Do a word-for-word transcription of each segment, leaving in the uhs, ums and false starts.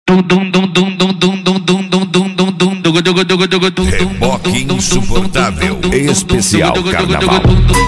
Reboque insuportável, especial carnaval.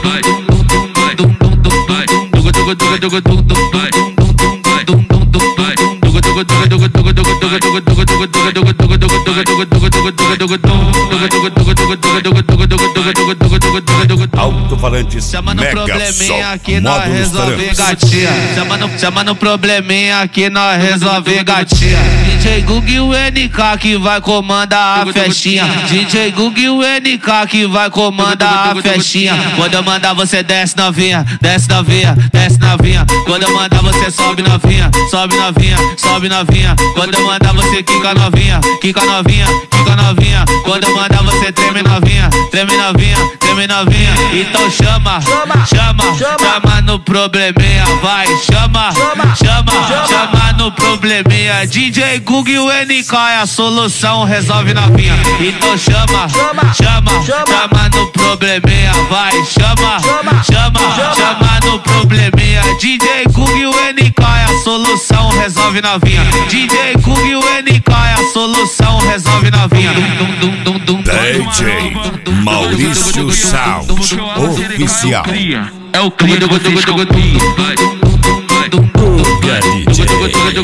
Alto-falantes chama no probleminha aqui nós resolve trans. gatinha. Chama no, chama no probleminha aqui nós resolve gatinha. D J Gug e o N K que vai comandar a festinha. D J Gug e o N K que vai comandar a festinha. Quando eu mandar você desce novinha, desce novinha, desce novinha. Quando eu mandar você sobe novinha, sobe novinha, sobe novinha. Quando eu mandar você quica novinha, quica novinha, quica novinha. Quando eu mandar você treme novinha, treme novinha, treme novinha. Então chama, chama, chama, chama no probleminha, vai, chama, chama, chama no probleminha. D J Gug e o N K é a solução, resolve novinha. Então chama, chama, chama no probleminha, vai, chama, chama, chama no probleminha. D J Gug e o N K é a solução, resolve novinha. D J Gug e o N K é a solução, resolve novinha. D J Maurício Sound Oficial. É o cria que vocês copiam. Guga D J.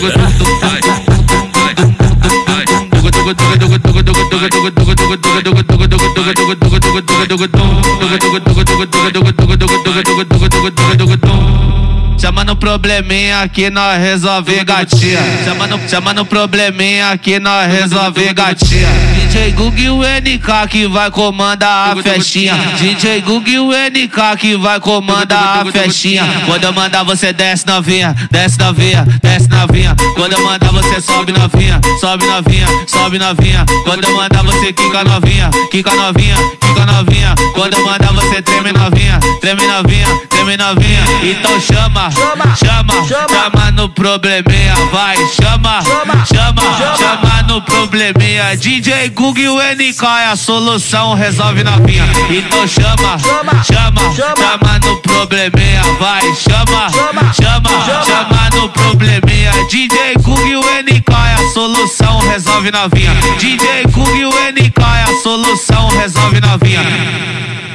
Chama no probleminha aqui nós resolve gatinha. Chama no, chama no probleminha aqui nós resolve gatinha. D J Gug e o N K que vai comandar a festinha. D J Gug e o N K que vai comandar a festinha. Quando eu mandar você desce novinha, desce novinha, desce novinha. Quando eu mandar você sobe novinha, sobe novinha, sobe novinha. Quando eu mandar você quica novinha, quica novinha, quica novinha. Quando eu mandar você treme novinha, treme novinha, treme novinha. Então chama, chama, chama no probleminha, vai, chama, chama, chama no probleminha. D J Gug e o N K é a solução, resolve novinha. Então chama, chama, chama no probleminha, vai, chama, chama, chama no probleminha. D J Gug e o N K é a solução, resolve novinha. D J Gug e o N K é a solução, resolve novinha.